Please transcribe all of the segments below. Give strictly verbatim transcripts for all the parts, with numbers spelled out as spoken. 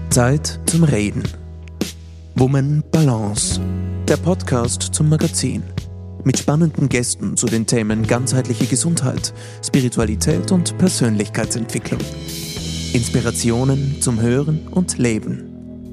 Zeit zum Reden. Woman Balance, der Podcast zum Magazin. Mit spannenden Gästen zu den Themen ganzheitliche Gesundheit, Spiritualität und Persönlichkeitsentwicklung. Inspirationen zum Hören und Leben.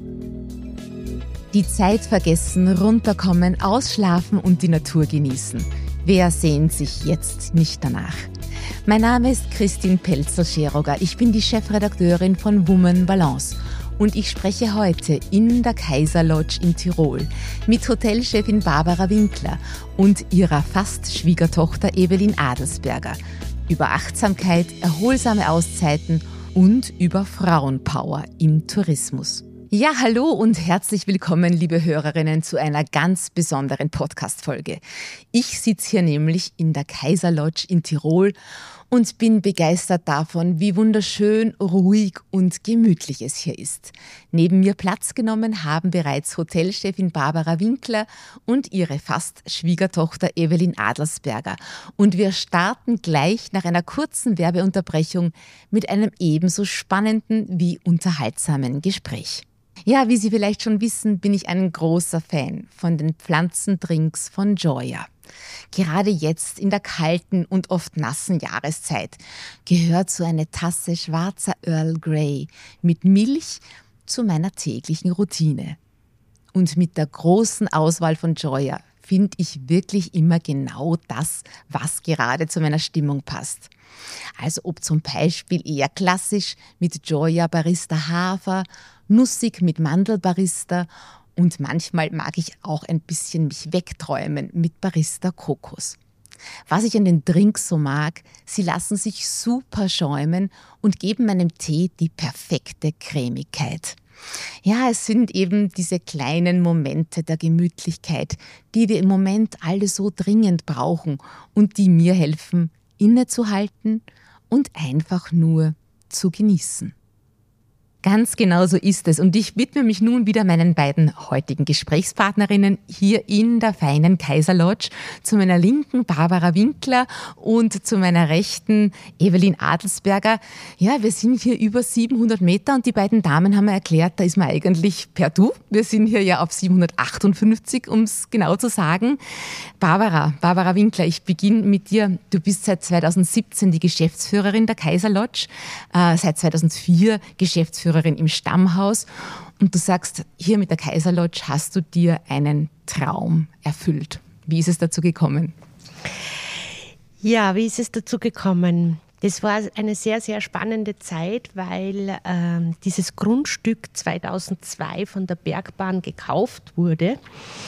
Die Zeit vergessen, runterkommen, ausschlafen und die Natur genießen. Wer sehnt sich jetzt nicht danach? Mein Name ist Christine Pelzer-Scheroger. Ich bin die Chefredakteurin von Woman Balance. Und ich spreche heute in der Kaiser Lodge in Tirol mit Hotelchefin Barbara Winkler und ihrer Fast-Schwiegertochter Evelyn Adelsberger über Achtsamkeit, erholsame Auszeiten und über Frauenpower im Tourismus. Ja, hallo und herzlich willkommen, liebe Hörerinnen, zu einer ganz besonderen Podcast-Folge. Ich sitze hier nämlich in der Kaiser Lodge in Tirol und bin begeistert davon, wie wunderschön, ruhig und gemütlich es hier ist. Neben mir Platz genommen haben bereits Hotelchefin Barbara Winkler und ihre Fast-Schwiegertochter Evelyn Adelsberger. Und wir starten gleich nach einer kurzen Werbeunterbrechung mit einem ebenso spannenden wie unterhaltsamen Gespräch. Ja, wie Sie vielleicht schon wissen, bin ich ein großer Fan von den Pflanzendrinks von Joya. Gerade jetzt in der kalten und oft nassen Jahreszeit gehört so eine Tasse schwarzer Earl Grey mit Milch zu meiner täglichen Routine. Und mit der großen Auswahl von Joya finde ich wirklich immer genau das, was gerade zu meiner Stimmung passt. Also ob zum Beispiel eher klassisch mit Joya Barista Hafer, nussig mit Mandelbarista und manchmal mag ich auch ein bisschen mich wegträumen mit Barista Kokos. Was ich an den Drinks so mag, sie lassen sich super schäumen und geben meinem Tee die perfekte Cremigkeit. Ja, es sind eben diese kleinen Momente der Gemütlichkeit, die wir im Moment alle so dringend brauchen und die mir helfen, innezuhalten und einfach nur zu genießen. Ganz genau so ist es und ich widme mich nun wieder meinen beiden heutigen Gesprächspartnerinnen hier in der feinen Kaiser Lodge. Zu meiner linken Barbara Winkler und zu meiner rechten Evelyn Adelsberger. Ja, wir sind hier über siebenhundert Meter und die beiden Damen haben mir erklärt, da ist man eigentlich per Du. Wir sind hier ja auf siebenhundertachtundfünfzig, um es genau zu sagen. Barbara, Barbara Winkler, ich beginne mit dir. Du bist seit zweitausendsiebzehn die Geschäftsführerin der Kaiser Lodge, äh, seit zweitausendvier Geschäftsführerin im Stammhaus und du sagst, hier mit der Kaiser Lodge hast du dir einen Traum erfüllt. Wie ist es dazu gekommen? Ja, wie ist es dazu gekommen? Das war eine sehr, sehr spannende Zeit, weil äh, dieses Grundstück zweitausendzwei von der Bergbahn gekauft wurde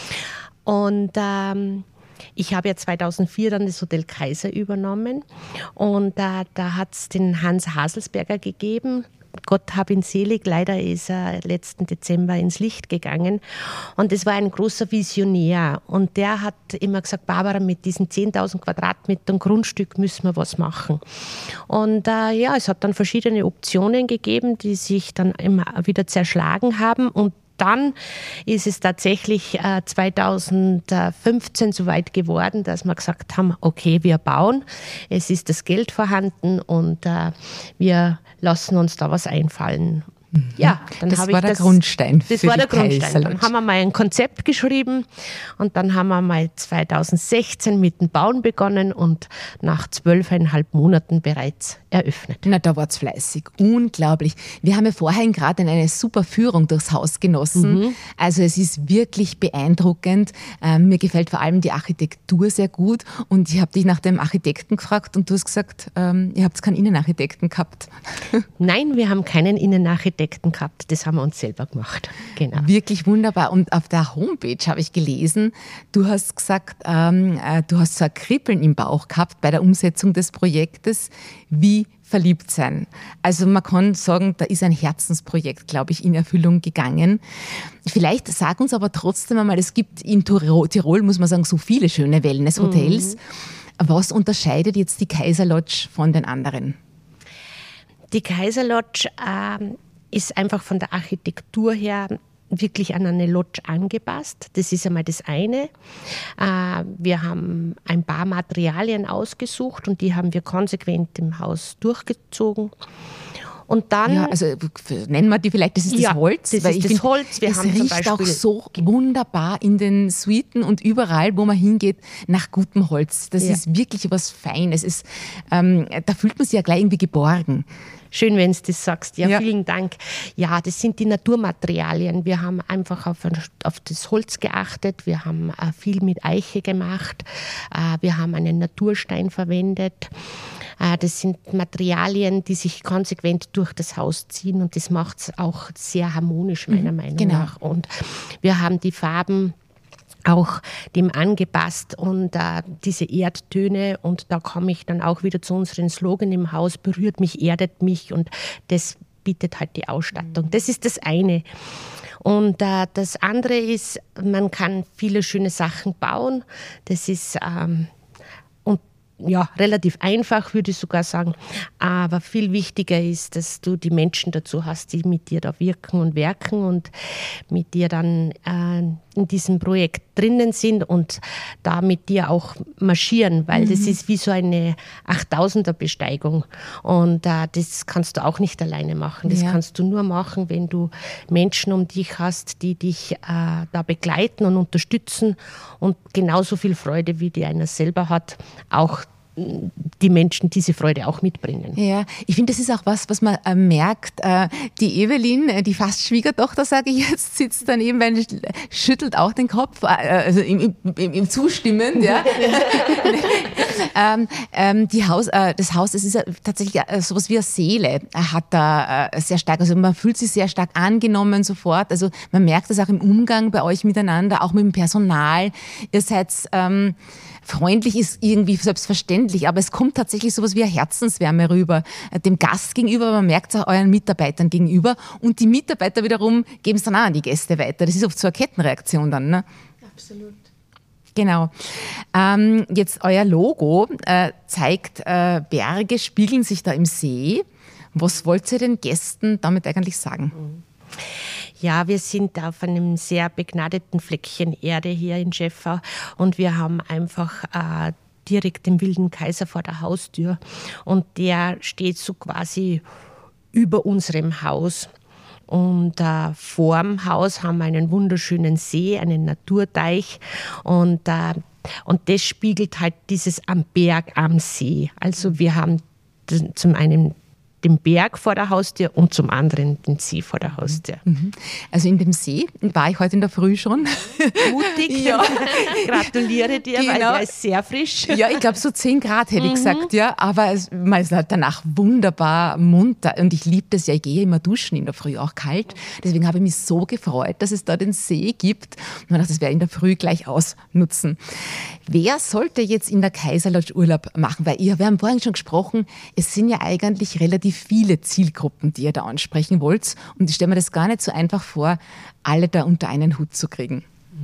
und ähm, ich habe ja zweitausendvier dann das Hotel Kaiser übernommen und äh, da hat es den Hans Haselsberger gegeben. Gott hab ihn selig, leider ist er letzten Dezember ins Licht gegangen. Und es war ein großer Visionär. Und der hat immer gesagt, Barbara, mit diesen zehntausend Quadratmetern Grundstück müssen wir was machen. Und äh, ja, es hat dann verschiedene Optionen gegeben, die sich dann immer wieder zerschlagen haben. Und dann ist es tatsächlich äh, zweitausendfünfzehn so weit geworden, dass wir gesagt haben, okay, wir bauen. Es ist das Geld vorhanden und äh, wir lassen uns da was einfallen. Ja, dann das habe war ich der das, Grundstein Das für war der die Grundstein. Kaiser Lodge. Dann haben wir mal ein Konzept geschrieben und dann haben wir mal zweitausendsechzehn mit dem Bauen begonnen und nach zwölfeinhalb Monaten bereits eröffnet. Na, da war's fleißig. Unglaublich. Wir haben ja vorhin gerade eine super Führung durchs Haus genossen. Mhm. Also es ist wirklich beeindruckend. Ähm, mir gefällt vor allem die Architektur sehr gut und ich habe dich nach dem Architekten gefragt und du hast gesagt, ähm, ihr habt keinen Innenarchitekten gehabt. Nein, wir haben keinen Innenarchitekten gehabt. Das haben wir uns selber gemacht. Genau. Wirklich wunderbar. Und auf der Homepage habe ich gelesen, du hast gesagt, ähm, äh, du hast so ein Kribbeln im Bauch gehabt bei der Umsetzung des Projektes. Wie verliebt sein. Also man kann sagen, da ist ein Herzensprojekt, glaube ich, in Erfüllung gegangen. Vielleicht sag uns aber trotzdem einmal, es gibt in Tirol, muss man sagen, so viele schöne Wellnesshotels. Mhm. Was unterscheidet jetzt die Kaiser Lodge von den anderen? Die Kaiser Lodge äh, ist einfach von der Architektur her wirklich an eine Lodge angepasst. Das ist einmal das eine. Wir haben ein paar Materialien ausgesucht und die haben wir konsequent im Haus durchgezogen. Und dann... Ja, also nennen wir die vielleicht, das ist ja, das Holz. das weil ist ich das find, Holz. Wir es haben zum riecht Beispiel auch so wunderbar in den Suiten und überall, wo man hingeht, nach gutem Holz. Das Ja. ist wirklich was Feines. Es ist, ähm, da fühlt man sich ja gleich irgendwie geborgen. Schön, wenn du das sagst. Ja, Ja. vielen Dank. Ja, das sind die Naturmaterialien. Wir haben einfach auf, auf das Holz geachtet. Wir haben äh, viel mit Eiche gemacht. Äh, wir haben einen Naturstein verwendet. Äh, das sind Materialien, die sich konsequent durch das Haus ziehen und das macht es auch sehr harmonisch, meiner mhm, Meinung genau. nach. Und wir haben die Farben auch dem angepasst und äh, diese Erdtöne, und da komme ich dann auch wieder zu unserem Slogan im Haus, berührt mich, erdet mich, und das bietet halt die Ausstattung. Das ist das eine. Und äh, das andere ist, man kann viele schöne Sachen bauen. Das ist ähm, und ja, relativ einfach, würde ich sogar sagen. Aber viel wichtiger ist, dass du die Menschen dazu hast, die mit dir da wirken und werken und mit dir dann äh, in diesem Projekt drinnen sind und da mit dir auch marschieren, weil mhm. das ist wie so eine achttausender-Besteigung. Und äh, das kannst du auch nicht alleine machen. Das ja. kannst du nur machen, wenn du Menschen um dich hast, die dich äh, da begleiten und unterstützen und genauso viel Freude, wie die einer selber hat, auch die Menschen diese Freude auch mitbringen. Ja, ich finde, das ist auch was, was man äh, merkt. Äh, die Evelyn, äh, die fast Schwiegertochter, sage ich jetzt, sitzt daneben, weil schüttelt auch den Kopf, äh, also im, im, im Zustimmend. Ja. ähm, ähm, die Haus, äh, das Haus, das ist ja tatsächlich äh, sowas wie eine Seele, hat da äh, sehr stark, also man fühlt sich sehr stark angenommen sofort. Also man merkt das auch im Umgang bei euch miteinander, auch mit dem Personal. Ihr seid ähm, freundlich, ist irgendwie selbstverständlich, aber es kommt tatsächlich sowas wie eine Herzenswärme rüber, dem Gast gegenüber, man merkt es auch euren Mitarbeitern gegenüber, und die Mitarbeiter wiederum geben es dann auch an die Gäste weiter. Das ist oft so eine Kettenreaktion dann. Ne? Absolut. Genau. Ähm, jetzt euer Logo äh, zeigt, äh, Berge spiegeln sich da im See. Was wollt ihr den Gästen damit eigentlich sagen? Ja, wir sind auf einem sehr begnadeten Fleckchen Erde hier in Schäffau und wir haben einfach äh, direkt den Wilden Kaiser vor der Haustür und der steht so quasi über unserem Haus. Und äh, vor dem Haus haben wir einen wunderschönen See, einen Naturteich, und, äh, und das spiegelt halt dieses am Berg, am See. Also wir haben zum einen den Berg vor der Haustür und zum anderen den See vor der Haustür. Also in dem See war ich heute in der Früh schon. Mutig. Ja. Gratuliere dir, genau. Weil der ist sehr frisch. Ja, ich glaube so zehn Grad hätte ich gesagt, ja. Aber es, man ist danach wunderbar munter und ich liebe das ja. Ich gehe immer duschen in der Früh, auch kalt. Deswegen habe ich mich so gefreut, dass es da den See gibt. Und man dachte, das werde ich in der Früh gleich ausnutzen. Wer sollte jetzt in der Kaiserlodge Urlaub machen? Weil ihr, wir haben vorhin schon gesprochen, es sind ja eigentlich relativ viele Zielgruppen, die ihr da ansprechen wollt. Und ich stelle mir das gar nicht so einfach vor, alle da unter einen Hut zu kriegen.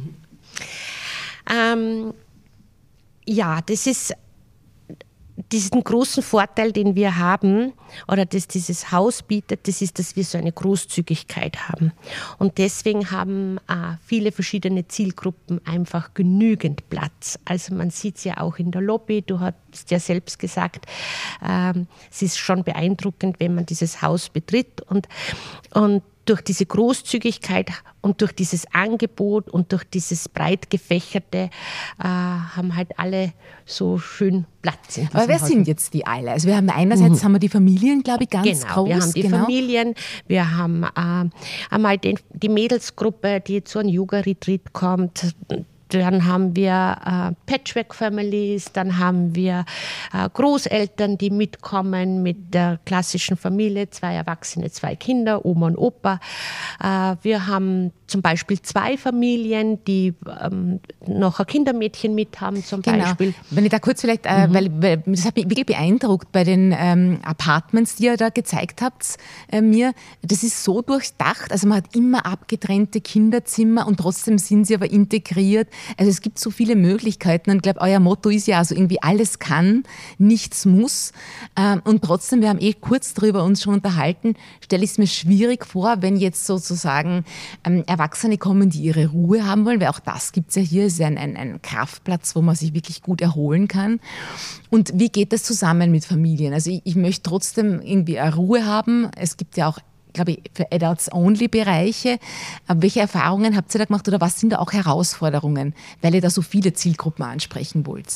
Ähm, ja, das ist diesen großen Vorteil, den wir haben, oder das dieses Haus bietet, das ist, dass wir so eine Großzügigkeit haben. Und deswegen haben äh, viele verschiedene Zielgruppen einfach genügend Platz. Also man sieht es ja auch in der Lobby, du hast ja selbst gesagt, ähm, es ist schon beeindruckend, wenn man dieses Haus betritt. Und, und durch diese Großzügigkeit und durch dieses Angebot und durch dieses breit gefächerte äh, haben halt alle so schön Platz. In Aber wer Haus. sind jetzt die alle? Also wir haben einerseits mhm. haben wir die Familien, glaube ich, ganz genau, groß. Wir haben die genau. Familien, wir haben äh, einmal den, die Mädelsgruppe, die zu einem Yoga-Retreat kommt. Dann haben wir äh, Patchwork-Families, dann haben wir äh, Großeltern, die mitkommen mit der klassischen Familie, zwei Erwachsene, zwei Kinder, Oma und Opa. Äh, wir haben zum Beispiel zwei Familien, die ähm, noch ein Kindermädchen mit haben zum genau. Beispiel. Wenn ich da kurz vielleicht, äh, mhm. weil, weil das hat mich wirklich beeindruckt bei den ähm, Apartments, die ihr da gezeigt habt äh, mir. Das ist so durchdacht, also man hat immer abgetrennte Kinderzimmer und trotzdem sind sie aber integriert. Also es gibt so viele Möglichkeiten und ich glaube, euer Motto ist ja also irgendwie alles kann, nichts muss. Und trotzdem, wir haben eh kurz darüber uns schon unterhalten, stelle ich es mir schwierig vor, wenn jetzt sozusagen Erwachsene kommen, die ihre Ruhe haben wollen, weil auch das gibt es ja hier, es ist ein, ein, ein Kraftplatz, wo man sich wirklich gut erholen kann. Und wie geht das zusammen mit Familien? Also ich, ich möchte trotzdem irgendwie eine Ruhe haben. Es gibt ja auch, glaube ich, für Adults-Only-Bereiche. Aber welche Erfahrungen habt ihr da gemacht oder was sind da auch Herausforderungen, weil ihr da so viele Zielgruppen ansprechen wollt?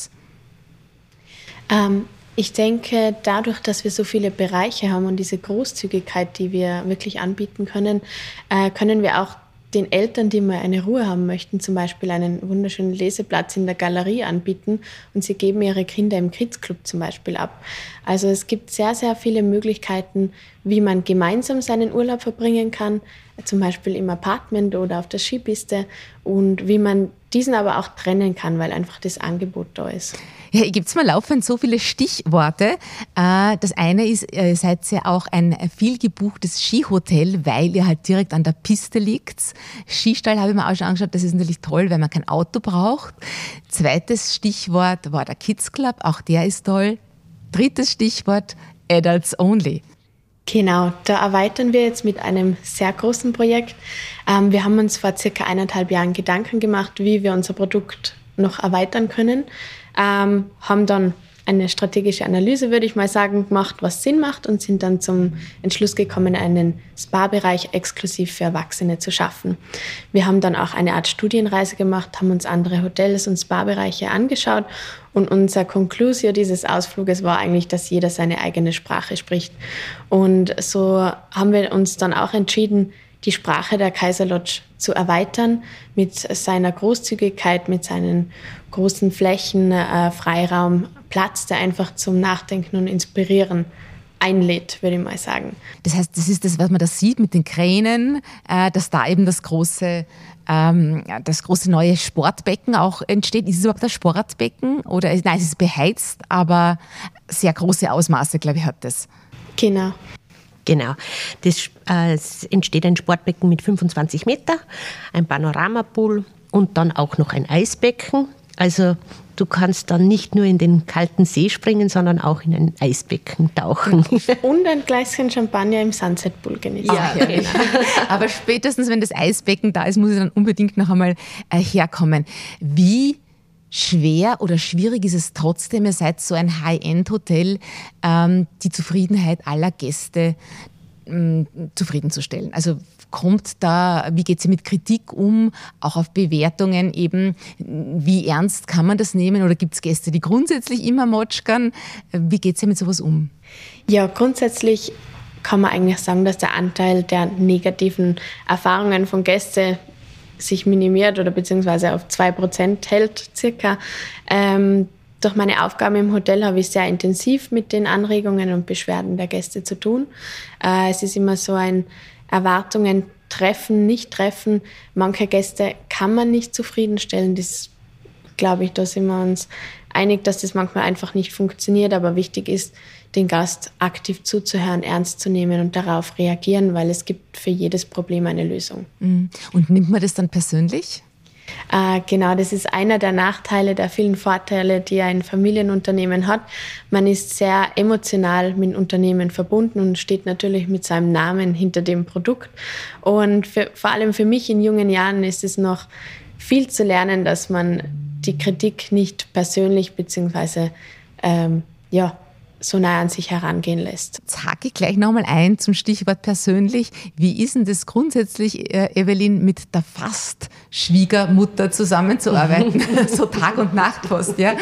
Ähm, ich denke, dadurch, dass wir so viele Bereiche haben und diese Großzügigkeit, die wir wirklich anbieten können, äh, können wir auch den Eltern, die mal eine Ruhe haben möchten, zum Beispiel einen wunderschönen Leseplatz in der Galerie anbieten und sie geben ihre Kinder im Kids Club zum Beispiel ab. Also es gibt sehr, sehr viele Möglichkeiten, wie man gemeinsam seinen Urlaub verbringen kann, zum Beispiel im Apartment oder auf der Skipiste und wie man diesen aber auch trennen kann, weil einfach das Angebot da ist. Ja, ihr gebt mir laufend so viele Stichworte. Das eine ist, ihr seid ja auch ein viel gebuchtes Skihotel, weil ihr halt direkt an der Piste liegt. Skistall habe ich mir auch schon angeschaut, das ist natürlich toll, weil man kein Auto braucht. Zweites Stichwort war der Kids Club, auch der ist toll. Drittes Stichwort, Adults Only. Genau, da erweitern wir jetzt mit einem sehr großen Projekt. Ähm, wir haben uns vor circa eineinhalb Jahren Gedanken gemacht, wie wir unser Produkt noch erweitern können. Ähm, haben dann eine strategische Analyse, würde ich mal sagen, gemacht, was Sinn macht und sind dann zum Entschluss gekommen, einen Spa-Bereich exklusiv für Erwachsene zu schaffen. Wir haben dann auch eine Art Studienreise gemacht, haben uns andere Hotels und Spa-Bereiche angeschaut und unser Conclusio dieses Ausfluges war eigentlich, dass jeder seine eigene Sprache spricht. Und so haben wir uns dann auch entschieden, die Sprache der Kaiser Lodge zu erweitern mit seiner Großzügigkeit, mit seinen großen Flächen, äh, Freiraum, Platz, der einfach zum Nachdenken und Inspirieren einlädt, würde ich mal sagen. Das heißt, das ist das, was man da sieht mit den Kränen, äh, dass da eben das große, ähm, das große neue Sportbecken auch entsteht. Ist es überhaupt ein Sportbecken? Oder, nein, es ist beheizt, aber sehr große Ausmaße, glaube ich, hat das. Genau. Genau. Das, äh, es entsteht ein Sportbecken mit fünfundzwanzig Meter, ein Panoramapool und dann auch noch ein Eisbecken. Also du kannst dann nicht nur in den kalten See springen, sondern auch in ein Eisbecken tauchen. Und ein Gläschen Champagner im Sunset Pool genießen. Ja, ja, genau. Aber spätestens, wenn das Eisbecken da ist, muss ich dann unbedingt noch einmal äh, herkommen. Wie schwer oder schwierig ist es trotzdem, ihr seid so ein High-End-Hotel, ähm, die Zufriedenheit aller Gäste ähm, zufriedenzustellen? Also kommt da, wie geht sie mit Kritik um, auch auf Bewertungen eben, wie ernst kann man das nehmen oder gibt es Gäste, die grundsätzlich immer motschkern? Wie geht sie mit sowas um? Ja, grundsätzlich kann man eigentlich sagen, dass der Anteil der negativen Erfahrungen von Gästen sich minimiert oder beziehungsweise auf zwei Prozent hält circa. Ähm, durch meine Aufgaben im Hotel habe ich sehr intensiv mit den Anregungen und Beschwerden der Gäste zu tun. Äh, es ist immer so ein Erwartungen treffen, nicht treffen. Manche Gäste kann man nicht zufriedenstellen. Das, glaube ich, da sind wir uns einig, dass das manchmal einfach nicht funktioniert. Aber wichtig ist, den Gast aktiv zuzuhören, ernst zu nehmen und darauf reagieren, weil es gibt für jedes Problem eine Lösung. Und nimmt man das dann persönlich? Äh, genau, das ist einer der Nachteile der vielen Vorteile, die ein Familienunternehmen hat. Man ist sehr emotional mit dem Unternehmen verbunden und steht natürlich mit seinem Namen hinter dem Produkt. Und für, vor allem für mich in jungen Jahren ist es noch viel zu lernen, dass man die Kritik nicht persönlich bzw. Ähm, ja, so nah an sich herangehen lässt. Jetzt hake ich gleich nochmal ein zum Stichwort persönlich. Wie ist denn das grundsätzlich, äh, Evelyn, mit der Fast-Schwiegermutter zusammenzuarbeiten? So Tag und Nacht fast, ja?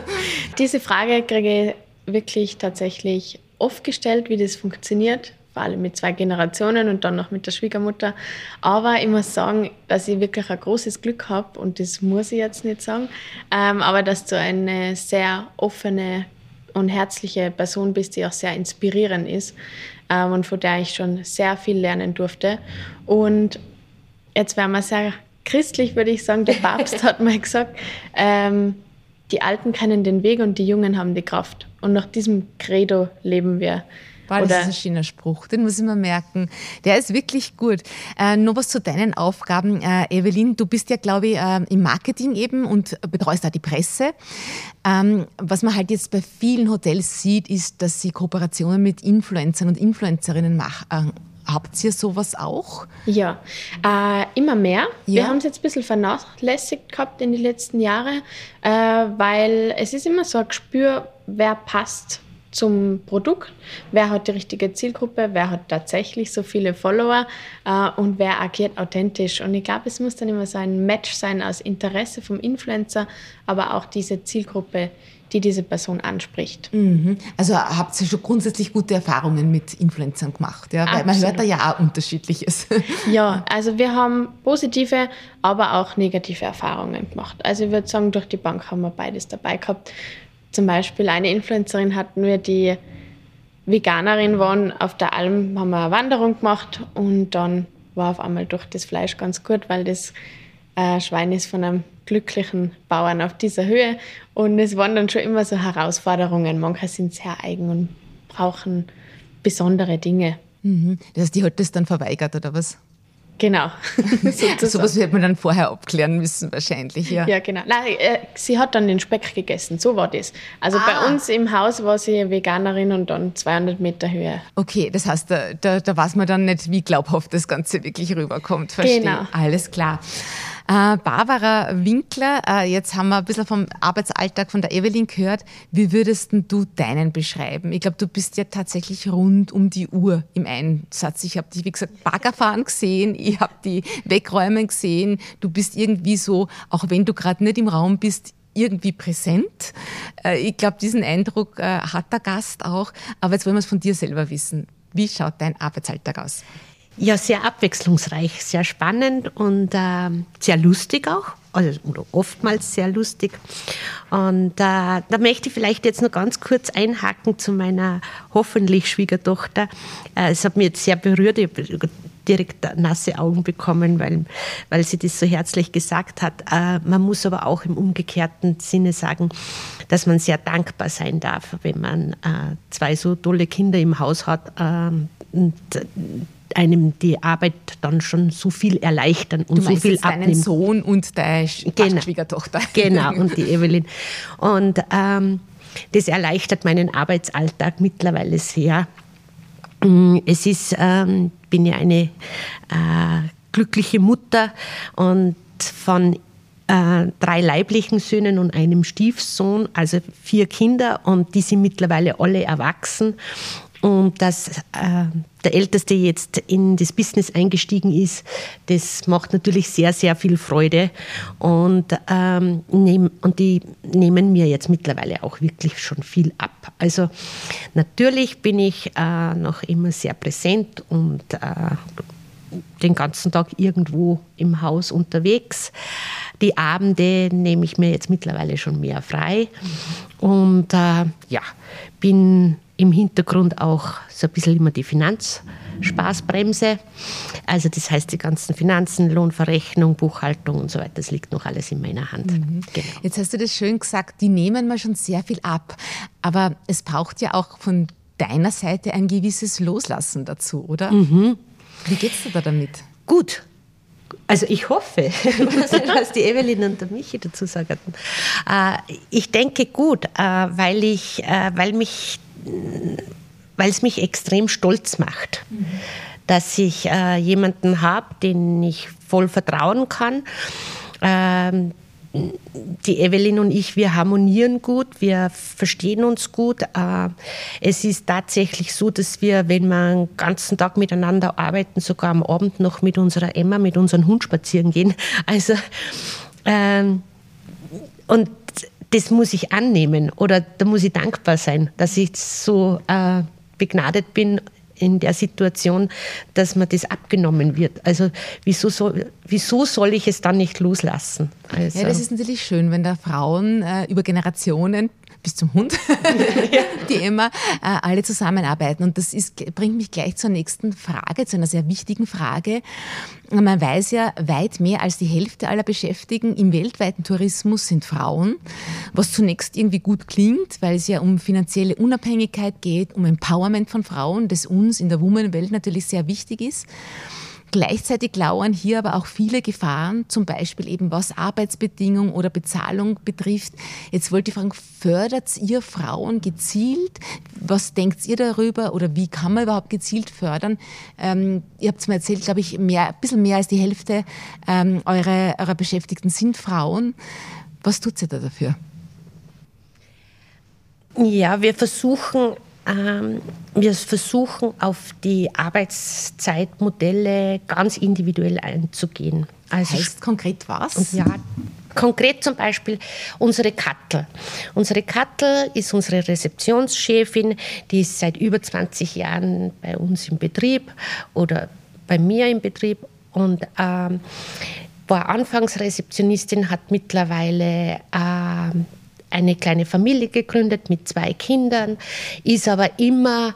Diese Frage kriege ich wirklich tatsächlich oft gestellt, wie das funktioniert, vor allem mit zwei Generationen und dann noch mit der Schwiegermutter. Aber ich muss sagen, dass ich wirklich ein großes Glück habe, und das muss ich jetzt nicht sagen, ähm, aber dass du eine sehr offene und herzliche Person bist, die auch sehr inspirierend ist ähm, und von der ich schon sehr viel lernen durfte. Und jetzt wären wir sehr christlich, würde ich sagen. Der Papst hat mal gesagt, ähm, die Alten kennen den Weg und die Jungen haben die Kraft. Und nach diesem Credo leben wir. Boah, das ist ein schöner Spruch, den muss ich mir merken. Der ist wirklich gut. Äh, noch was zu deinen Aufgaben. Äh, Evelyn, du bist ja, glaube ich, äh, im Marketing eben und betreust auch die Presse. Ähm, was man halt jetzt bei vielen Hotels sieht, ist, dass sie Kooperationen mit Influencern und Influencerinnen machen. Äh, habt ihr sowas auch? Ja, äh, immer mehr. Ja. Wir haben es jetzt ein bisschen vernachlässigt gehabt in den letzten Jahren, äh, weil es ist immer so ein Gespür, wer passt zum Produkt, wer hat die richtige Zielgruppe, wer hat tatsächlich so viele Follower äh, und wer agiert authentisch. Und ich glaube, es muss dann immer so ein Match sein aus Interesse vom Influencer, aber auch diese Zielgruppe, die diese Person anspricht. Mhm. Also habt ihr schon grundsätzlich gute Erfahrungen mit Influencern gemacht? Ja? Weil man hört da ja auch Unterschiedliches. Ja, also wir haben positive, aber auch negative Erfahrungen gemacht. Also ich würde sagen, durch die Bank haben wir beides dabei gehabt. Zum Beispiel eine Influencerin hatten wir, die Veganerin waren. Auf der Alm haben wir eine Wanderung gemacht und dann war auf einmal durch das Fleisch ganz gut, weil das äh, Schwein ist von einem glücklichen Bauern auf dieser Höhe. Und es waren dann schon immer so Herausforderungen. Manche sind sehr eigen und brauchen besondere Dinge. Mhm. Das heißt, die hat das dann verweigert, oder was? Genau. So was hätte man dann vorher abklären müssen wahrscheinlich, ja. Ja, genau. Nein, äh, sie hat dann den Speck gegessen, so war das. Also ah. bei uns im Haus war sie Veganerin und dann zweihundert Meter Höhe. Okay, das heißt, da, da, da weiß man dann nicht, wie glaubhaft das Ganze wirklich rüberkommt. Verstehe. Genau. Alles klar. Äh, Barbara Winkler, äh, jetzt haben wir ein bisschen vom Arbeitsalltag von der Evelyn gehört. Wie würdest denn du deinen beschreiben? Ich glaube, du bist ja tatsächlich rund um die Uhr im Einsatz. Ich habe dich, wie gesagt, Baggerfahren gesehen, ich habe die Wegräumen gesehen. Du bist irgendwie so, auch wenn du gerade nicht im Raum bist, irgendwie präsent. Äh, ich glaube, diesen Eindruck äh, hat der Gast auch. Aber jetzt wollen wir es von dir selber wissen. Wie schaut dein Arbeitsalltag aus? Ja, sehr abwechslungsreich, sehr spannend und äh, sehr lustig auch, also oder oftmals sehr lustig. Und äh, da möchte ich vielleicht jetzt noch ganz kurz einhaken zu meiner hoffentlich Schwiegertochter. Äh, es hat mich jetzt sehr berührt, ich habe direkt nasse Augen bekommen, weil, weil sie das so herzlich gesagt hat. Äh, man muss aber auch im umgekehrten Sinne sagen, dass man sehr dankbar sein darf, wenn man äh, zwei so tolle Kinder im Haus hat äh, und einem die Arbeit dann schon so viel erleichtern und du so viel jetzt abnehmen. Deinen Sohn und deine genau. Schwiegertochter. Genau, und die Evelyn. Und ähm, das erleichtert meinen Arbeitsalltag mittlerweile sehr. Es ist, ähm, bin ja eine äh, glückliche Mutter und von äh, drei leiblichen Söhnen und einem Stiefsohn, also vier Kinder, und die sind mittlerweile alle erwachsen. Und dass äh, der Älteste jetzt in das Business eingestiegen ist, das macht natürlich sehr, sehr viel Freude. Und, ähm, nehm, und die nehmen mir jetzt mittlerweile auch wirklich schon viel ab. Also natürlich bin ich äh, noch immer sehr präsent und äh, den ganzen Tag irgendwo im Haus unterwegs. Die Abende nehme ich mir jetzt mittlerweile schon mehr frei. Und äh, ja, bin im Hintergrund auch so ein bisschen immer die Finanzspaßbremse. Also das heißt, die ganzen Finanzen, Lohnverrechnung, Buchhaltung und so weiter, das liegt noch alles in meiner Hand. Mhm. Genau. Jetzt hast du das schön gesagt, die nehmen mir schon sehr viel ab. Aber es braucht ja auch von deiner Seite ein gewisses Loslassen dazu, oder? Mhm. Wie geht's dir da damit? Gut. Also ich hoffe, was die Evelyn und der Michi dazu sagen. Ich denke gut, weil, ich, weil, mich, weil es mich extrem stolz macht, mhm. dass ich jemanden habe, den ich voll vertrauen kann. Die Evelyn und ich, wir harmonieren gut, wir verstehen uns gut. Es ist tatsächlich so, dass wir, wenn wir den ganzen Tag miteinander arbeiten, sogar am Abend noch mit unserer Emma, mit unserem Hund spazieren gehen. Also, ähm, und das muss ich annehmen oder da muss ich dankbar sein, dass ich so äh, begnadet bin in der Situation, dass mir das abgenommen wird. Also wieso soll, wieso soll ich es dann nicht loslassen? Also. Ja, das ist natürlich schön, wenn da Frauen äh, über Generationen bis zum Hund, die immer äh, alle zusammenarbeiten. Und das ist, bringt mich gleich zur nächsten Frage, zu einer sehr wichtigen Frage. Man weiß ja, weit mehr als die Hälfte aller Beschäftigten im weltweiten Tourismus sind Frauen, was zunächst irgendwie gut klingt, weil es ja um finanzielle Unabhängigkeit geht, um Empowerment von Frauen, das uns in der Woman-Welt natürlich sehr wichtig ist. Gleichzeitig lauern hier aber auch viele Gefahren, zum Beispiel eben was Arbeitsbedingungen oder Bezahlung betrifft. Jetzt wollte ich fragen, fördert ihr Frauen gezielt? Was denkt ihr darüber oder wie kann man überhaupt gezielt fördern? Ähm, ihr habt es mir erzählt, glaube ich, mehr, ein bisschen mehr als die Hälfte ähm, eurer, eurer Beschäftigten sind Frauen. Was tut ihr da dafür? Ja, wir versuchen... Wir versuchen, auf die Arbeitszeitmodelle ganz individuell einzugehen. Also heißt konkret was? Ja, konkret zum Beispiel unsere Kattel. Unsere Kattel ist unsere Rezeptionschefin, die ist seit über zwanzig Jahren bei uns im Betrieb oder bei mir im Betrieb und ähm, war anfangs Rezeptionistin, hat mittlerweile ähm, eine kleine Familie gegründet mit zwei Kindern, ist aber immer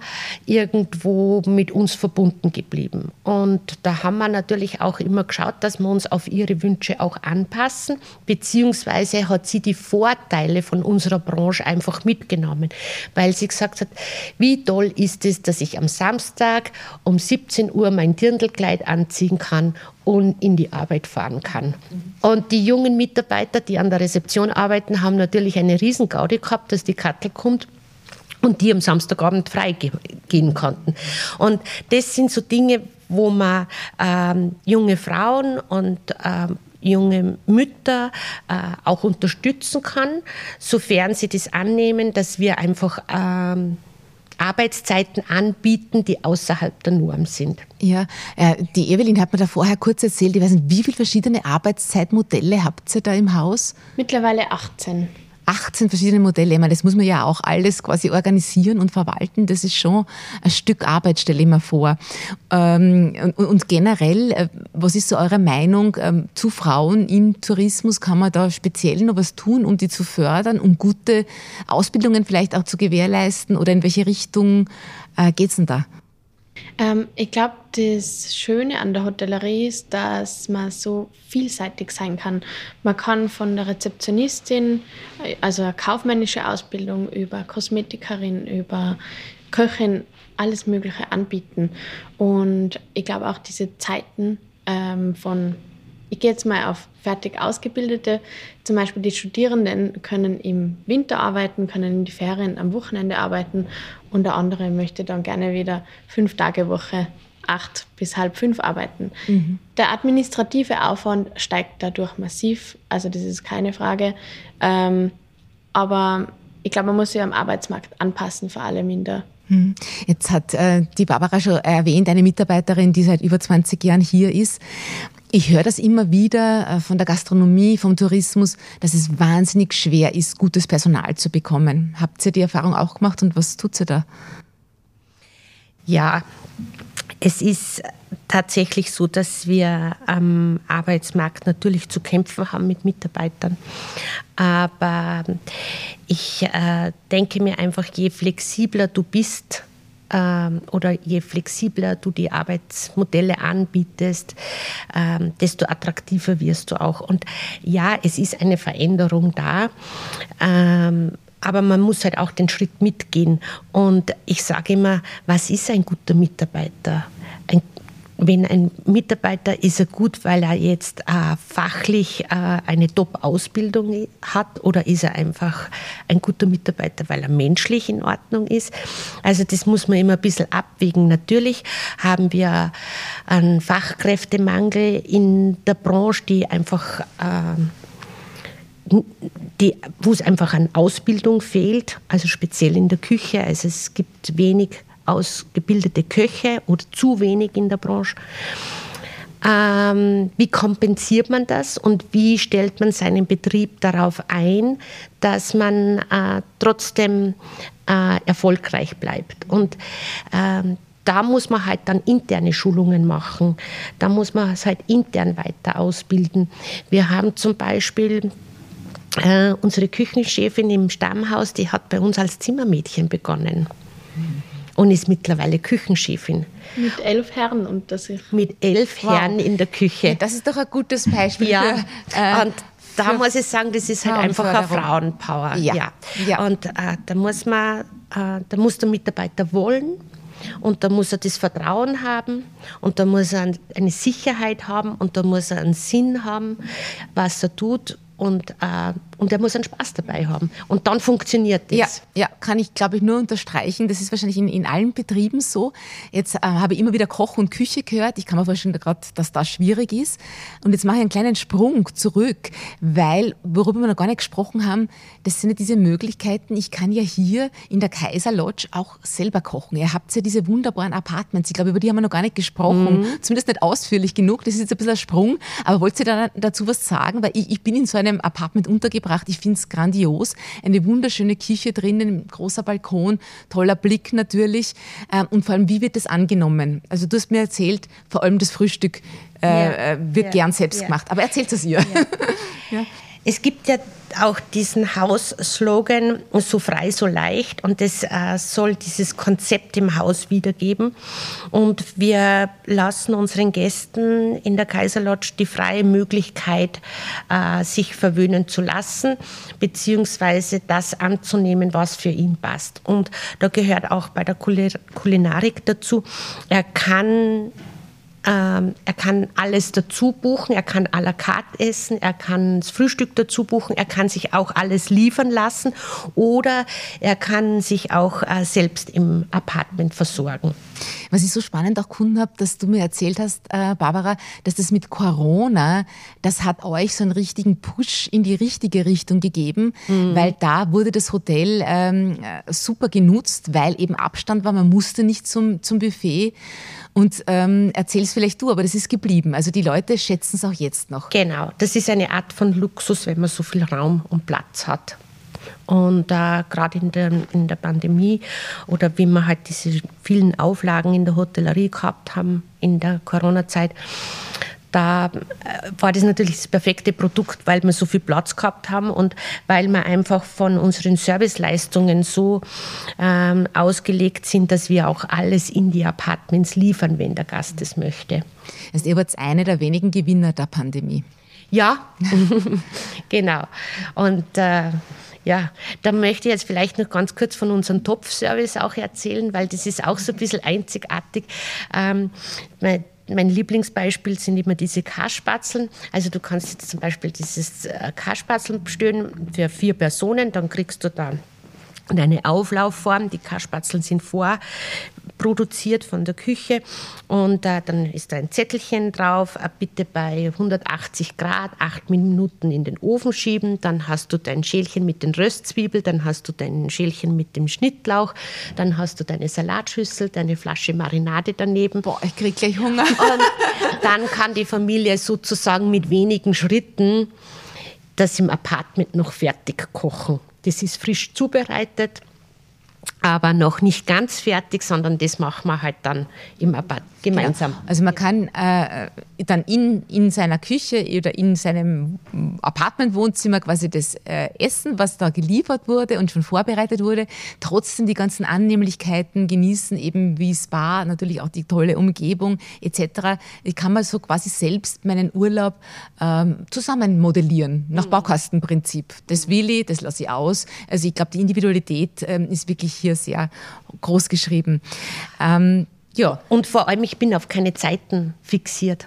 irgendwo mit uns verbunden geblieben. Und da haben wir natürlich auch immer geschaut, dass wir uns auf ihre Wünsche auch anpassen, beziehungsweise hat sie die Vorteile von unserer Branche einfach mitgenommen, weil sie gesagt hat, wie toll ist es, dass ich am Samstag um siebzehn Uhr mein Dirndlkleid anziehen kann und in die Arbeit fahren kann. Und die jungen Mitarbeiter, die an der Rezeption arbeiten, haben natürlich eine Riesengaudi gehabt, dass die Kattel kommt und die am Samstagabend frei gehen konnten. Und das sind so Dinge, wo man ähm, junge Frauen und ähm, junge Mütter äh, auch unterstützen kann, sofern sie das annehmen, dass wir einfach ähm, Arbeitszeiten anbieten, die außerhalb der Norm sind. Ja, äh, die Evelyn hat mir da vorher kurz erzählt, ich weiß nicht, wie viele verschiedene Arbeitszeitmodelle habt ihr da im Haus? Mittlerweile achtzehn. achtzehn verschiedene Modelle. Ich meine, das muss man ja auch alles quasi organisieren und verwalten. Das ist schon ein Stück Arbeit, stelle ich mir vor. Ähm, und, und generell, äh, was ist so eure Meinung ähm, zu Frauen im Tourismus? Kann man da speziell noch was tun, um die zu fördern, um gute Ausbildungen vielleicht auch zu gewährleisten? Oder in welche Richtung äh, geht es denn da? Ähm, ich glaube, das Schöne an der Hotellerie ist, dass man so vielseitig sein kann. Man kann von der Rezeptionistin, also eine kaufmännische Ausbildung, über Kosmetikerin, über Köchin, alles Mögliche anbieten. Und ich glaube auch diese Zeiten ähm, von, ich gehe jetzt mal auf fertig Ausgebildete, zum Beispiel die Studierenden können im Winter arbeiten, können in die Ferien am Wochenende arbeiten und der andere möchte dann gerne wieder fünf Tage Woche, acht bis halb fünf arbeiten. Mhm. Der administrative Aufwand steigt dadurch massiv, also das ist keine Frage. Ähm, aber ich glaube, man muss sich am Arbeitsmarkt anpassen, vor allem in der. Jetzt hat äh, die Barbara schon erwähnt, eine Mitarbeiterin, die seit über zwanzig Jahren hier ist. Ich höre das immer wieder äh, von der Gastronomie, vom Tourismus, dass es wahnsinnig schwer ist, gutes Personal zu bekommen. Habt ihr die Erfahrung auch gemacht und was tut ihr da? Ja, es ist tatsächlich so, dass wir am Arbeitsmarkt natürlich zu kämpfen haben mit Mitarbeitern. Aber ich äh, denke mir einfach, je flexibler du bist, oder je flexibler du die Arbeitsmodelle anbietest, desto attraktiver wirst du auch. Und ja, es ist eine Veränderung da, aber man muss halt auch den Schritt mitgehen. Und ich sage immer, was ist ein guter Mitarbeiter? Ein Wenn ein Mitarbeiter ist er gut, weil er jetzt äh, fachlich äh, eine Top-Ausbildung hat, oder ist er einfach ein guter Mitarbeiter, weil er menschlich in Ordnung ist? Also das muss man immer ein bisschen abwägen. Natürlich haben wir einen Fachkräftemangel in der Branche, die einfach, äh, die, wo es einfach an Ausbildung fehlt, also speziell in der Küche. Also es gibt wenig ausgebildete Köche oder zu wenig in der Branche. Ähm, wie kompensiert man das und wie stellt man seinen Betrieb darauf ein, dass man äh, trotzdem äh, erfolgreich bleibt? Und ähm, da muss man halt dann interne Schulungen machen. Da muss man es halt intern weiter ausbilden. Wir haben zum Beispiel Äh, unsere Küchenchefin im Stammhaus, die hat bei uns als Zimmermädchen begonnen und ist mittlerweile Küchenchefin. Mit elf Herren unter sich. Mit elf wow. Herren in der Küche. Ja, das ist doch ein gutes Beispiel. Ja, für, äh, und da muss ich sagen, das ist halt einfach eine Frauenpower. Ja. Ja. Ja. Und äh, da muss man, äh, da muss der Mitarbeiter wollen. Und da muss er das Vertrauen haben und da muss er eine Sicherheit haben und da muss er einen Sinn haben, was er tut. Und, äh, und er muss einen Spaß dabei haben. Und dann funktioniert das. Ja, ja, kann ich, glaube ich, nur unterstreichen. Das ist wahrscheinlich in, in allen Betrieben so. Jetzt äh, habe ich immer wieder Koch und Küche gehört. Ich kann mir vorstellen, dass das schwierig ist. Und jetzt mache ich einen kleinen Sprung zurück, weil, worüber wir noch gar nicht gesprochen haben, das sind ja diese Möglichkeiten. Ich kann ja hier in der Kaiser Lodge auch selber kochen. Ihr habt ja diese wunderbaren Apartments. Ich glaube, über die haben wir noch gar nicht gesprochen. Mhm. Zumindest nicht ausführlich genug. Das ist jetzt ein bisschen ein Sprung. Aber wollt ihr da dazu was sagen? Weil ich, ich bin in so einem Apartment untergebracht. Ich finde es grandios. Eine wunderschöne Küche drinnen, großer Balkon, toller Blick natürlich. Ähm, und vor allem, wie wird das angenommen? Also du hast mir erzählt, vor allem das Frühstück äh, ja, wird ja, gern selbst ja. gemacht. Aber erzählt es ihr. Ja. ja. Es gibt ja auch diesen Hausslogan, so frei, so leicht. Und das äh, soll dieses Konzept im Haus wiedergeben. Und wir lassen unseren Gästen in der Kaiser Lodge die freie Möglichkeit, äh, sich verwöhnen zu lassen, beziehungsweise das anzunehmen, was für ihn passt. Und da gehört auch bei der Kulinarik dazu, er kann... Ähm, er kann alles dazu buchen, er kann à la carte essen, er kann das Frühstück dazu buchen, er kann sich auch alles liefern lassen oder er kann sich auch äh, selbst im Apartment versorgen. Was ich so spannend auch gefunden habe, dass du mir erzählt hast, äh, Barbara, dass das mit Corona, das hat euch so einen richtigen Push in die richtige Richtung gegeben, mhm. weil da wurde das Hotel ähm, super genutzt, weil eben Abstand war, man musste nicht zum, zum Buffet. Und ähm, erzähl's vielleicht du, aber das ist geblieben. Also die Leute schätzen es auch jetzt noch. Genau, das ist eine Art von Luxus, wenn man so viel Raum und Platz hat. Und äh, gerade in der, in der Pandemie oder wie wir halt diese vielen Auflagen in der Hotellerie gehabt haben in der Corona-Zeit, da äh, war das natürlich das perfekte Produkt, weil wir so viel Platz gehabt haben und weil wir einfach von unseren Serviceleistungen so ähm, ausgelegt sind, dass wir auch alles in die Apartments liefern, wenn der Gast es möchte. Also ihr wart eine der wenigen Gewinner der Pandemie. Ja, genau. Und äh, ja, da möchte ich jetzt vielleicht noch ganz kurz von unserem Topfservice auch erzählen, weil das ist auch so ein bisschen einzigartig. Ähm, Mein Lieblingsbeispiel sind immer diese Kasspatzeln. Also du kannst jetzt zum Beispiel dieses Kasspatzeln bestellen für vier Personen, dann kriegst du da eine Auflaufform. Die Kasspatzeln sind vorproduziert von der Küche und äh, dann ist da ein Zettelchen drauf, äh, bitte bei hundertachtzig Grad acht Minuten in den Ofen schieben, dann hast du dein Schälchen mit den Röstzwiebeln, dann hast du dein Schälchen mit dem Schnittlauch, dann hast du deine Salatschüssel, deine Flasche Marinade daneben. Boah, ich krieg gleich Hunger. Und dann kann die Familie sozusagen mit wenigen Schritten das im Apartment noch fertig kochen. Das ist frisch zubereitet, aber noch nicht ganz fertig, sondern das machen wir halt dann im Apartment gemeinsam. Ja, also man kann äh, dann in, in seiner Küche oder in seinem Apartment-Wohnzimmer quasi das äh, Essen, was da geliefert wurde und schon vorbereitet wurde, trotzdem die ganzen Annehmlichkeiten genießen, eben wie Spa, natürlich auch die tolle Umgebung et cetera. Ich kann mal so quasi selbst meinen Urlaub ähm, zusammen modellieren, nach Baukastenprinzip. Das will ich, das lasse ich aus. Also ich glaube, die Individualität ähm, ist wirklich hier sehr groß geschrieben. Ähm, Ja. Und vor allem, ich bin auf keine Zeiten fixiert,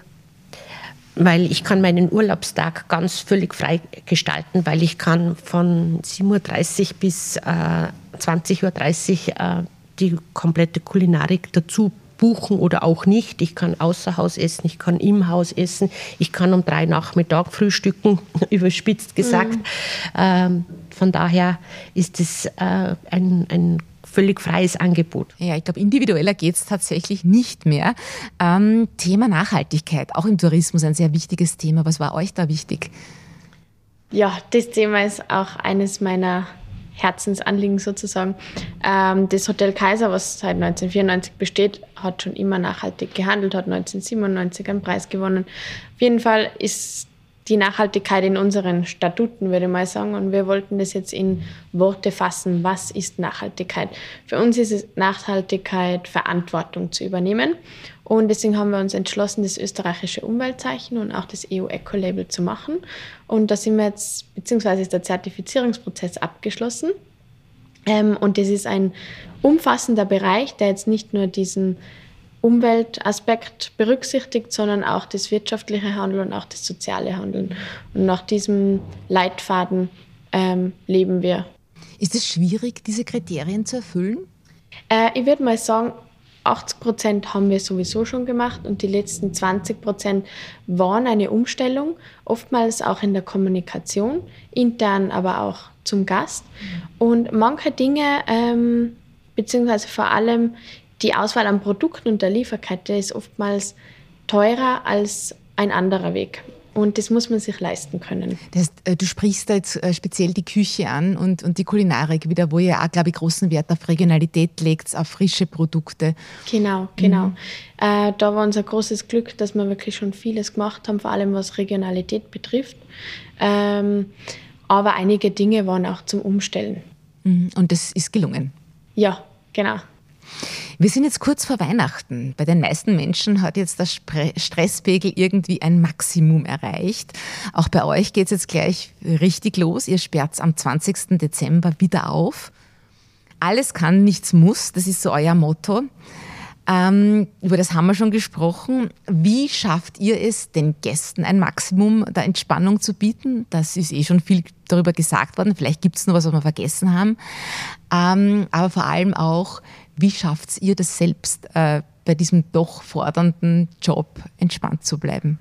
weil ich kann meinen Urlaubstag ganz völlig frei gestalten, weil ich kann von sieben Uhr dreißig bis äh, zwanzig Uhr dreißig äh, die komplette Kulinarik dazu buchen oder auch nicht. Ich kann außer Haus essen, ich kann im Haus essen, ich kann um drei Nachmittag frühstücken, überspitzt gesagt. Mhm. Ähm, von daher ist es äh, ein, ein völlig freies Angebot. Ja, ich glaube, individueller geht es tatsächlich nicht mehr. Ähm, Thema Nachhaltigkeit, auch im Tourismus ein sehr wichtiges Thema. Was war euch da wichtig? Ja, das Thema ist auch eines meiner Herzensanliegen sozusagen. Ähm, das Hotel Kaiser, was seit neunzehnhundertvierundneunzig besteht, hat schon immer nachhaltig gehandelt, hat neunzehnhundertsiebenundneunzig einen Preis gewonnen. Auf jeden Fall ist die Nachhaltigkeit in unseren Statuten, würde ich mal sagen. Und wir wollten das jetzt in Worte fassen. Was ist Nachhaltigkeit? Für uns ist es Nachhaltigkeit, Verantwortung zu übernehmen. Und deswegen haben wir uns entschlossen, das österreichische Umweltzeichen und auch das E U-Eco-Label zu machen. Und da sind wir jetzt, beziehungsweise ist der Zertifizierungsprozess abgeschlossen. Ähm, und das ist ein umfassender Bereich, der jetzt nicht nur diesen Umweltaspekt berücksichtigt, sondern auch das wirtschaftliche Handeln und auch das soziale Handeln. Und nach diesem Leitfaden ähm, leben wir. Ist es schwierig, diese Kriterien zu erfüllen? Äh, ich würde mal sagen, achtzig Prozent haben wir sowieso schon gemacht und die letzten zwanzig Prozent waren eine Umstellung, oftmals auch in der Kommunikation, intern aber auch zum Gast. Und manche Dinge, ähm, beziehungsweise vor allem die Auswahl an Produkten und der Lieferkette ist oftmals teurer als ein anderer Weg. Und das muss man sich leisten können. Das heißt, du sprichst da jetzt speziell die Küche an und, und die Kulinarik wieder, wo ihr auch, glaube ich, großen Wert auf Regionalität legt, auf frische Produkte. Genau, genau. Mhm. Äh, da war unser großes Glück, dass wir wirklich schon vieles gemacht haben, vor allem was Regionalität betrifft. Ähm, aber einige Dinge waren auch zum Umstellen. Mhm. Und das ist gelungen? Ja, genau. Wir sind jetzt kurz vor Weihnachten. Bei den meisten Menschen hat jetzt der Stresspegel irgendwie ein Maximum erreicht. Auch bei euch geht es jetzt gleich richtig los. Ihr sperrt am zwanzigsten Dezember wieder auf. Alles kann, nichts muss, das ist so euer Motto. Ähm, über das haben wir schon gesprochen. Wie schafft ihr es, den Gästen ein Maximum der Entspannung zu bieten? Das ist eh schon viel darüber gesagt worden. Vielleicht gibt es noch was, was wir vergessen haben. Ähm, aber vor allem auch, wie schafft ihr das selbst, äh, bei diesem doch fordernden Job entspannt zu bleiben?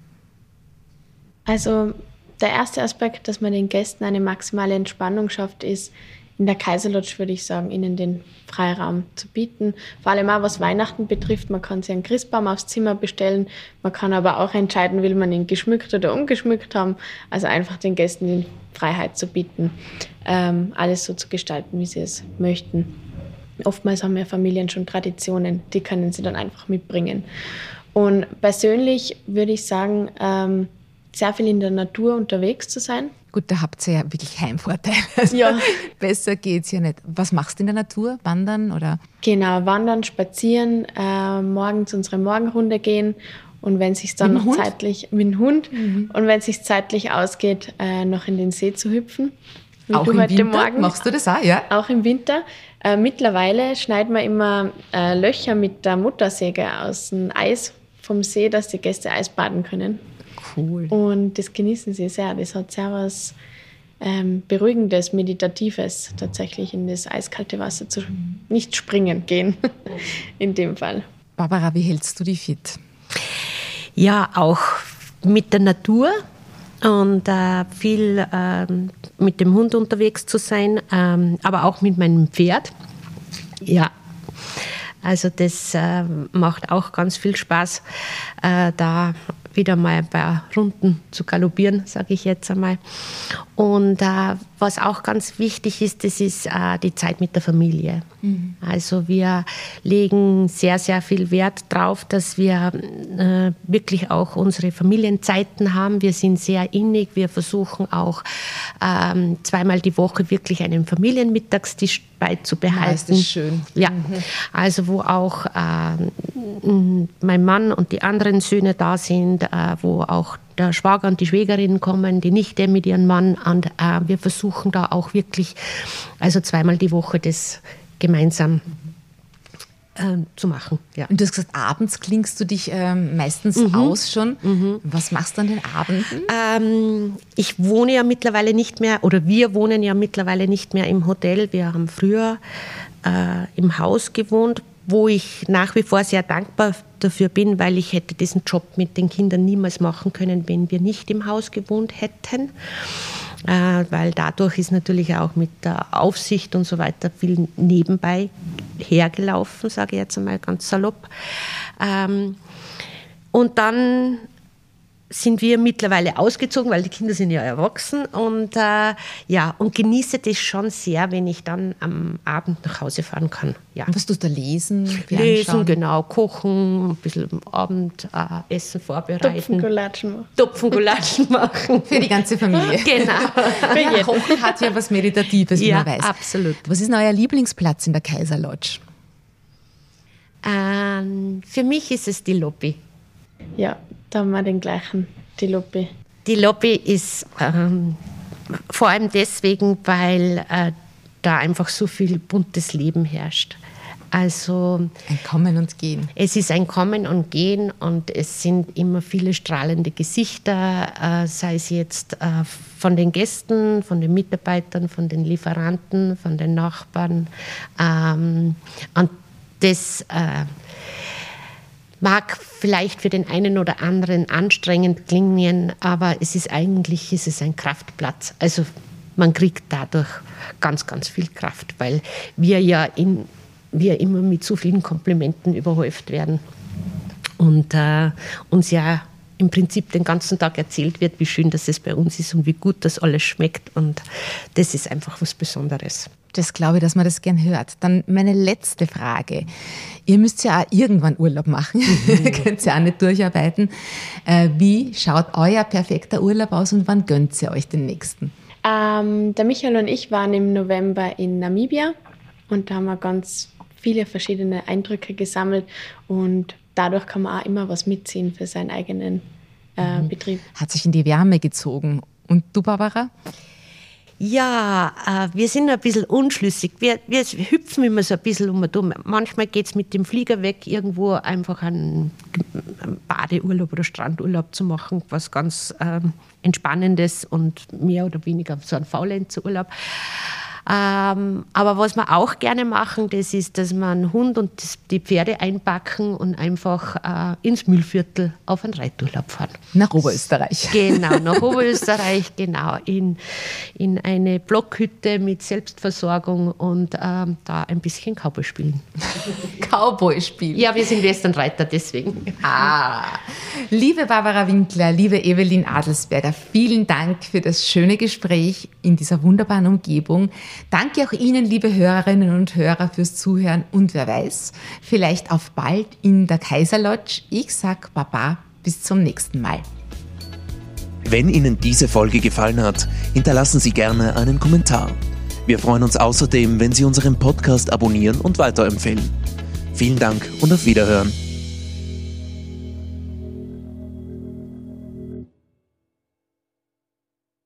Also der erste Aspekt, dass man den Gästen eine maximale Entspannung schafft, ist in der Kaiserlodge, würde ich sagen, ihnen den Freiraum zu bieten. Vor allem auch was Weihnachten betrifft. Man kann sich einen Christbaum aufs Zimmer bestellen. Man kann aber auch entscheiden, will man ihn geschmückt oder ungeschmückt haben. Also einfach den Gästen die Freiheit zu bieten, ähm, alles so zu gestalten, wie sie es möchten. Oftmals haben ja Familien schon Traditionen, die können sie dann einfach mitbringen. Und persönlich würde ich sagen, ähm, sehr viel in der Natur unterwegs zu sein. Gut, da habt ihr ja wirklich Heimvorteile. Also ja. Besser geht's ja nicht. Was machst du in der Natur? Wandern oder? Genau, wandern, spazieren, äh, morgens unsere Morgenrunde gehen und wenn es sich dann noch Hund? zeitlich mit dem Hund mhm. und wenn es sich zeitlich ausgeht, äh, noch in den See zu hüpfen. Wie auch im heute Winter? Morgen. Machst du das auch, ja? Auch im Winter. Äh, mittlerweile schneiden wir immer äh, Löcher mit der Motorsäge aus dem Eis vom See, dass die Gäste Eisbaden können. Cool. Und das genießen sie sehr. Das hat sehr was ähm, Beruhigendes, Meditatives, tatsächlich in das eiskalte Wasser zu nicht springen gehen, in dem Fall. Barbara, wie hältst du dich fit? Ja, auch mit der Natur. Und äh, viel ähm, mit dem Hund unterwegs zu sein, ähm, aber auch mit meinem Pferd. Ja, also das äh, macht auch ganz viel Spaß, äh, da wieder mal ein paar Runden zu galoppieren, sage ich jetzt einmal. Und äh, was auch ganz wichtig ist, das ist äh, die Zeit mit der Familie. Mhm. Also wir legen sehr, sehr viel Wert drauf, dass wir äh, wirklich auch unsere Familienzeiten haben. Wir sind sehr innig. Wir versuchen auch ähm, zweimal die Woche wirklich einen Familienmittagstisch beizubehalten. Ja, ist das schön. Ja, mhm. Also wo auch äh, mein Mann und die anderen Söhne da sind, äh, wo auch der Schwager und die Schwägerin kommen, die Nichte mit ihrem Mann. Und äh, wir versuchen da auch wirklich, also zweimal die Woche das gemeinsam äh, zu machen. Ja. Und du hast gesagt, abends klingst du dich äh, meistens mhm. aus schon. Mhm. Was machst du an den Abenden? Ähm, ich wohne ja mittlerweile nicht mehr, oder wir wohnen ja mittlerweile nicht mehr im Hotel. Wir haben früher äh, im Haus gewohnt, wo ich nach wie vor sehr dankbar dafür bin, weil ich hätte diesen Job mit den Kindern niemals machen können, wenn wir nicht im Haus gewohnt hätten. Äh, weil dadurch ist natürlich auch mit der Aufsicht und so weiter viel nebenbei hergelaufen, sage ich jetzt einmal ganz salopp. Ähm, und dann sind wir mittlerweile ausgezogen, weil die Kinder sind ja erwachsen und äh, ja, und genieße das schon sehr, wenn ich dann am Abend nach Hause fahren kann. Ja. Und was tust du da lesen? Lesen, genau, kochen, ein bisschen Abendessen äh, Essen vorbereiten. Topfengulatschen machen. Topfengulatschen machen. Für die ganze Familie. Genau. Ja, Kochen hat ja was Meditatives, wie ja, man weiß. Absolut. Was ist denn euer Lieblingsplatz in der Kaiser Lodge? Ähm, für mich ist es die Lobby. Ja, da haben wir den gleichen, die Lobby. Die Lobby ist ähm, vor allem deswegen, weil äh, da einfach so viel buntes Leben herrscht. Also ein Kommen und Gehen. Es ist ein Kommen und Gehen und es sind immer viele strahlende Gesichter, äh, sei es jetzt äh, von den Gästen, von den Mitarbeitern, von den Lieferanten, von den Nachbarn. Ähm, und das äh, mag vielleicht für den einen oder anderen anstrengend klingen, aber es ist eigentlich es ist ein Kraftplatz. Also man kriegt dadurch ganz, ganz viel Kraft, weil wir ja in, wir immer mit so vielen Komplimenten überhäuft werden und äh, uns ja im Prinzip den ganzen Tag erzählt wird, wie schön das es bei uns ist und wie gut das alles schmeckt und das ist einfach was Besonderes. Das glaube ich, dass man das gern hört. Dann meine letzte Frage. Ihr müsst ja auch irgendwann Urlaub machen, mhm. könnt ja auch nicht durcharbeiten. Äh, wie schaut euer perfekter Urlaub aus und wann gönnt ihr euch den nächsten? Ähm, der Michael und ich waren im November in Namibia und da haben wir ganz viele verschiedene Eindrücke gesammelt und dadurch kann man auch immer was mitziehen für seinen eigenen äh, mhm. Betrieb. Hat sich in die Wärme gezogen. Und du, Barbara? Ja, äh, wir sind ein bisschen unschlüssig. Wir, wir hüpfen immer so ein bisschen um und um. Manchmal geht es mit dem Flieger weg, irgendwo einfach einen, einen Badeurlaub oder Strandurlaub zu machen, was ganz ähm, Entspannendes und mehr oder weniger so ein Faulenzerurlaub. Ähm, aber was wir auch gerne machen, das ist, dass wir einen Hund und das, die Pferde einpacken und einfach äh, ins Mühlviertel auf einen Reiturlaub fahren. Nach Oberösterreich. Genau, nach Oberösterreich, genau, in, in eine Blockhütte mit Selbstversorgung und ähm, da ein bisschen Cowboy spielen. Cowboy spielen? Ja, wir sind Westernreiter, deswegen. Ah, liebe Barbara Winkler, liebe Evelyn Adelsberger, vielen Dank für das schöne Gespräch in dieser wunderbaren Umgebung. Danke auch Ihnen, liebe Hörerinnen und Hörer, fürs Zuhören und wer weiß, vielleicht auf bald in der Kaiser Lodge. Ich sag Baba, bis zum nächsten Mal. Wenn Ihnen diese Folge gefallen hat, hinterlassen Sie gerne einen Kommentar. Wir freuen uns außerdem, wenn Sie unseren Podcast abonnieren und weiterempfehlen. Vielen Dank und auf Wiederhören.